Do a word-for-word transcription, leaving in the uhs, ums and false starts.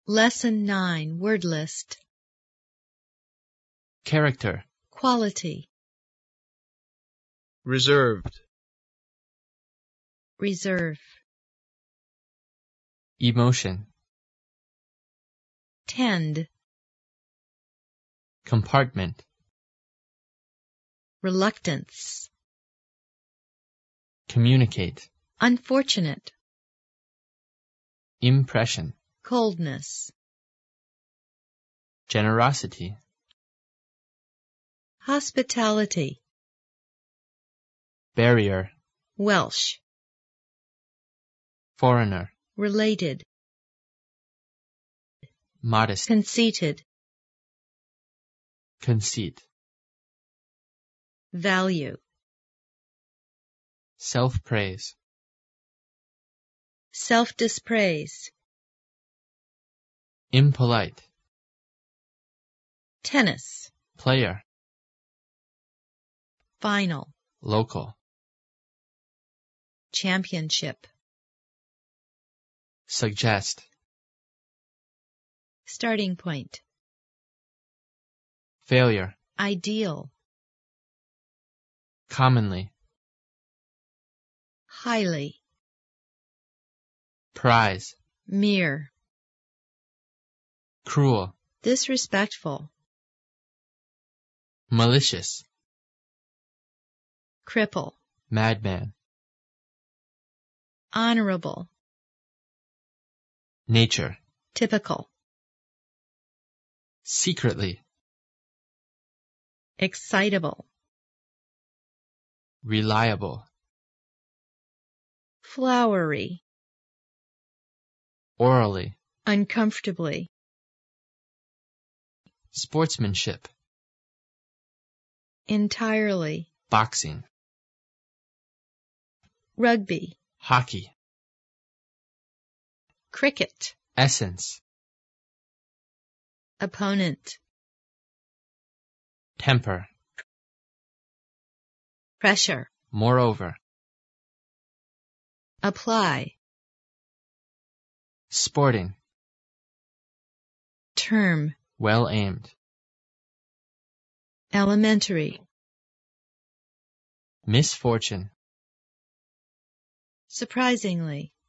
Lesson nine, Word List. Character. Quality. Reserved. Reserve. Emotion. Tend. Compartment. Reluctance. Communicate. Unfortunate. Impression. Coldness. Generosity. Hospitality. Barrier. Welsh. Foreigner. Related. Modest. Conceited. Conceit. Value. Self-praise. Self-dispraise. Impolite. Tennis. Player. Final. Local. Championship. Suggest. Starting point. Failure. Ideal. Commonly. Highly. Prize. Mere. Cruel. Disrespectful. Malicious. Cripple. Madman. Honorable. Nature. Typical. Secretly. Excitable. Reliable. Flowery. Orally. Uncomfortably. Sportsmanship. Entirely. Boxing. Rugby. Hockey. Cricket. Essence. Opponent. Temper. Pressure. Moreover. Apply. Sporting. Term. Well aimed. Elementary. Misfortune. Surprisingly.